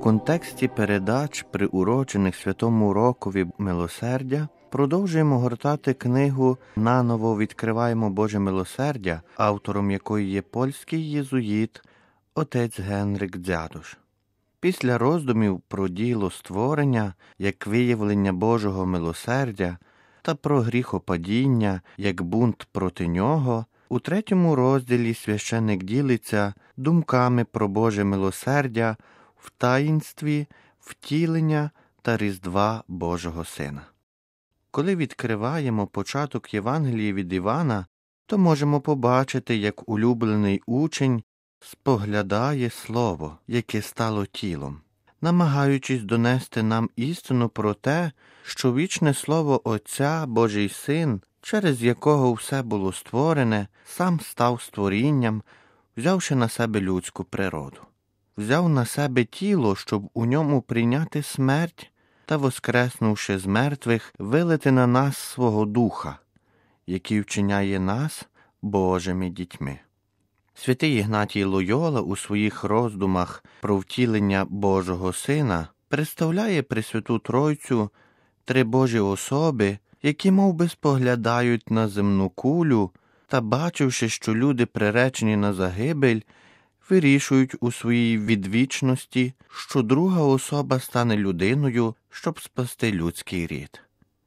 контексті передач, приурочених Святому Рокові Милосердя, продовжуємо гортати книгу «Наново відкриваємо Боже милосердя», автором якої є польський єзуїт отець Генрик Дзядуш. Після роздумів про діло створення, як виявлення Божого милосердя, та про гріхопадіння, як бунт проти нього, у 3 розділі священик ділиться думками про Боже милосердя в таїнстві, втілення та Різдва Божого Сина. Коли відкриваємо початок Євангелії від Івана, то можемо побачити, як улюблений учень споглядає Слово, яке стало тілом, намагаючись донести нам істину про те, що вічне Слово Отця, Божий Син, через якого все було створене, сам став створінням, взявши на себе людську природу. Взяв на себе тіло, щоб у ньому прийняти смерть та, воскреснувши з мертвих, вилити на нас свого Духа, який вчиняє нас Божими дітьми. Святий Ігнатій Лойола у своїх роздумах про втілення Божого Сина представляє Пресвяту Тройцю, 3 Божі особи, які мовби споглядають на земну кулю та, бачивши, що люди приречені на загибель, вирішують у своїй відвічності, що друга особа стане людиною, щоб спасти людський рід.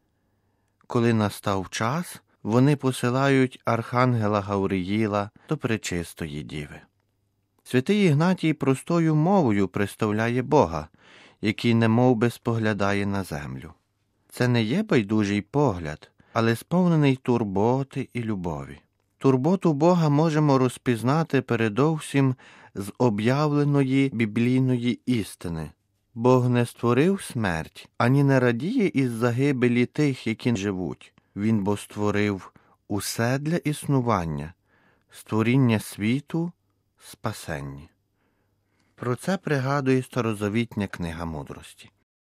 Коли настав час, вони посилають архангела Гавриїла до Пречистої Діви. Святий Ігнатій простою мовою представляє Бога, який немовби споглядає на землю. Це не є байдужий погляд, але сповнений турботи і любові. Турботу Бога можемо розпізнати передовсім з об'явленої біблійної істини. Бог не створив смерть, ані не радіє із загибелі тих, які живуть. Він бо створив усе для існування, створіння світу, спасення. Про це пригадує старозавітня книга мудрості.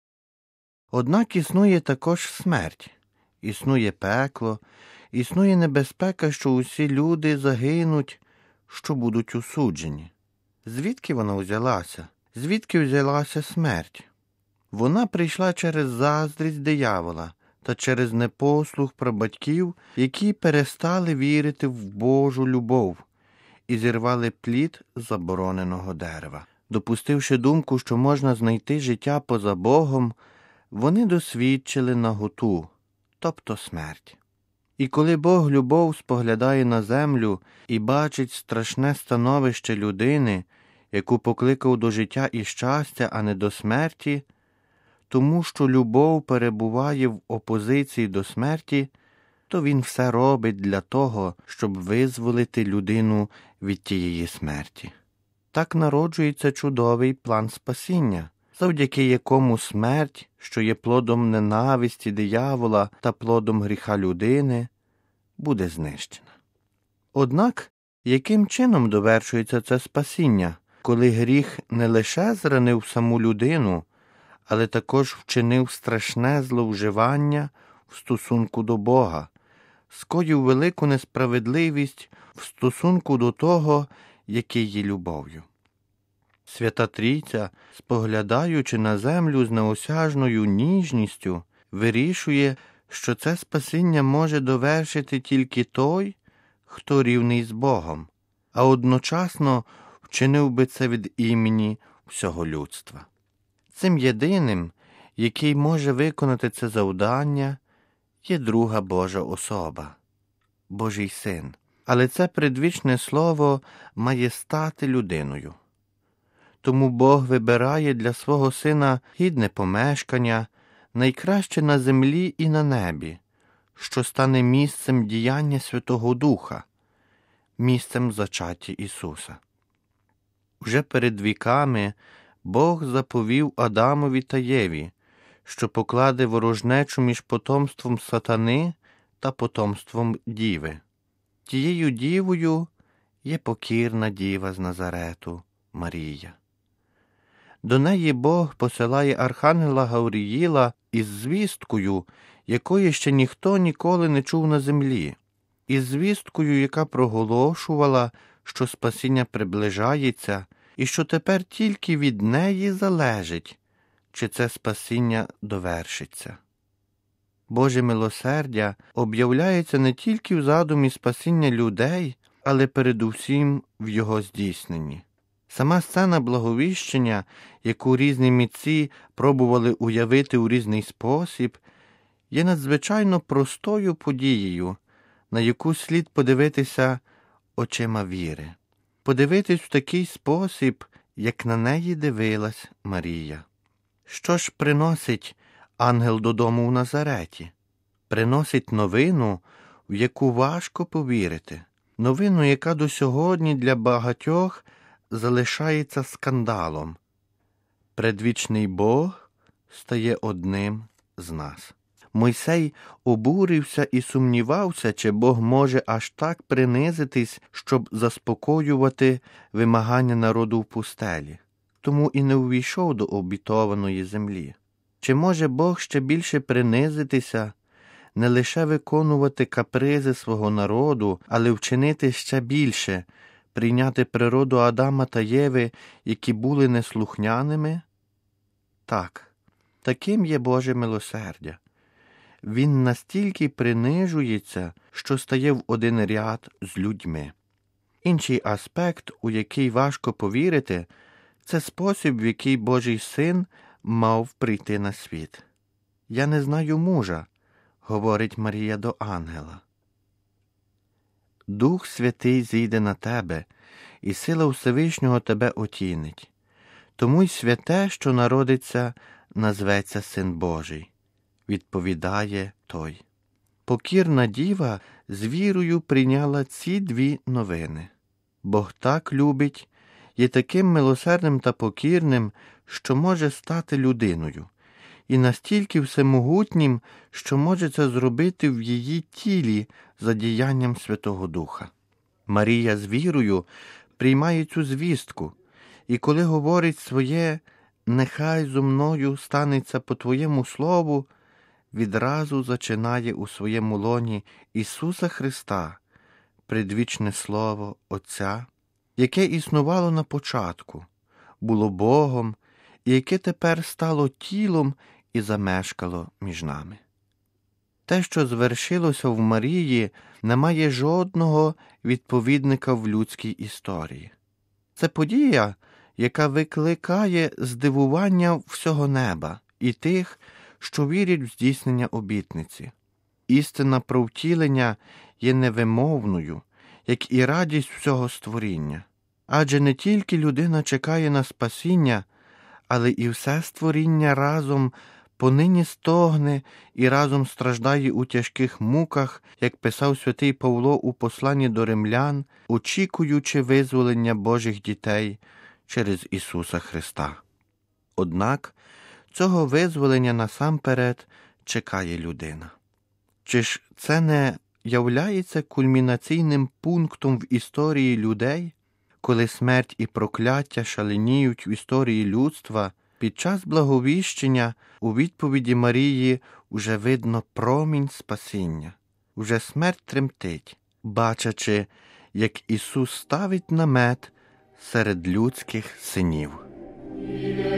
Однак існує також смерть, існує пекло, існує небезпека, що усі люди загинуть, що будуть осуджені. Звідки вона взялася? Звідки взялася смерть? Вона прийшла через заздрість диявола та через непослух прабатьків, які перестали вірити в Божу любов і зірвали плід забороненого дерева. Допустивши думку, що можна знайти життя поза Богом, вони досвідчили наготу, тобто смерть. І коли Бог любов споглядає на землю і бачить страшне становище людини, яку покликав до життя і щастя, а не до смерті, тому що любов перебуває в опозиції до смерті, то він все робить для того, щоб визволити людину від тієї смерті. Так народжується чудовий план спасіння, завдяки якому смерть, що є плодом ненависті диявола та плодом гріха людини, буде знищена. Однак, яким чином довершується це спасіння, коли гріх не лише зранив саму людину, але також вчинив страшне зловживання в стосунку до Бога, скоїв велику несправедливість в стосунку до того, який є любов'ю. Свята Трійця, споглядаючи на землю з неосяжною ніжністю, вирішує, що це спасіння може довершити тільки той, хто рівний з Богом, а одночасно вчинив би це від імені всього людства. Цим єдиним, який може виконати це завдання, є друга Божа особа – Божий Син. Але це предвічне Слово має стати людиною. Тому Бог вибирає для свого Сина гідне помешкання, найкраще на землі і на небі, що стане місцем діяння Святого Духа, місцем зачаття Ісуса. Вже перед віками Бог заповів Адамові та Єві, що покладе ворожнечу між потомством сатани та потомством Діви. Тією Дівою є покірна Діва з Назарету, Марія. До неї Бог посилає архангела Гавриїла із звісткою, якої ще ніхто ніколи не чув на землі, із звісткою, яка проголошувала, що спасіння приближається і що тепер тільки від неї залежить, чи це спасіння довершиться. Боже милосердя об'являється не тільки в задумі спасіння людей, але передусім в його здійсненні. Сама сцена благовіщення, яку різні митці пробували уявити у різний спосіб, є надзвичайно простою подією, на яку слід подивитися очима віри. Подивитись в такий спосіб, як на неї дивилась Марія. Що ж приносить ангел додому в Назареті? Приносить новину, в яку важко повірити. Новину, яка до сьогодні для багатьох залишається скандалом. Предвічний Бог стає одним з нас. Мойсей обурився і сумнівався, чи Бог може аж так принизитись, щоб заспокоювати вимагання народу в пустелі. Тому і не увійшов до обітованої землі. Чи може Бог ще більше принизитися, не лише виконувати капризи свого народу, але вчинити ще більше, прийняти природу Адама та Єви, які були неслухняними? Так, таким є Боже милосердя. Він настільки принижується, що стає в один ряд з людьми. Інший аспект, у який важко повірити, це спосіб, в який Божий Син мав прийти на світ. «Я не знаю мужа», – говорить Марія до ангела. «Дух Святий зійде на тебе, і сила Всевишнього тебе отінить. Тому й святе, що народиться, назветься Син Божий», – відповідає той. Покірна діва з вірою прийняла ці дві новини. Бог так любить, є таким милосердним та покірним, що може стати людиною, і настільки всемогутнім, що може це зробити в її тілі за діянням Святого Духа. Марія з вірою приймає цю звістку, і коли говорить своє «нехай зо мною станеться по Твоєму слову», відразу зачинає у своєму лоні Ісуса Христа, предвічне Слово Отця, яке існувало на початку, було Богом, і яке тепер стало тілом і замешкало між нами. Те, що звершилося в Марії, не має жодного відповідника в людській історії. Це подія, яка викликає здивування всього неба і тих, що вірять в здійснення обітниці. Істина про втілення є невимовною, як і радість всього створіння. Адже не тільки людина чекає на спасіння, але і все створіння разом понині стогне і разом страждає у тяжких муках, як писав святий Павло у посланні до римлян, очікуючи визволення Божих дітей через Ісуса Христа. Однак цього визволення насамперед чекає людина. Чи ж це не являється кульмінаційним пунктом в історії людей, коли смерть і прокляття шаленіють в історії людства? Під час благовіщення у відповіді Марії уже видно промінь спасіння. Уже смерть тремтить, бачачи, як Ісус ставить намет серед людських синів.